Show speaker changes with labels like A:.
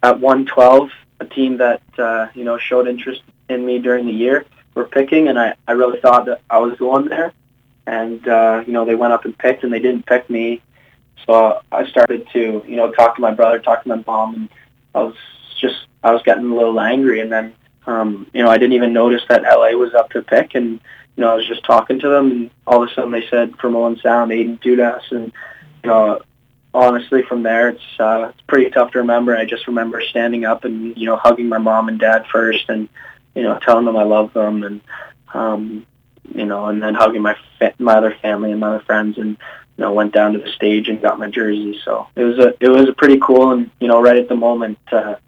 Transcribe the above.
A: at 112, a team that showed interest in me during the year were picking, and I really thought that I was going there. And they went up and picked, and they didn't pick me. So I started to talk to my brother, talk to my mom, and I was getting a little angry. And then I didn't even notice that LA was up to pick, and I was just talking to them, and all of a sudden they said from Owen Sound, Aiden Dudas, and honestly, from there, it's pretty tough to remember. I just remember standing up and, hugging my mom and dad first and, telling them I love them and, and then hugging my other family and my other friends and, went down to the stage and got my jersey. So it was a pretty cool and, right at the moment,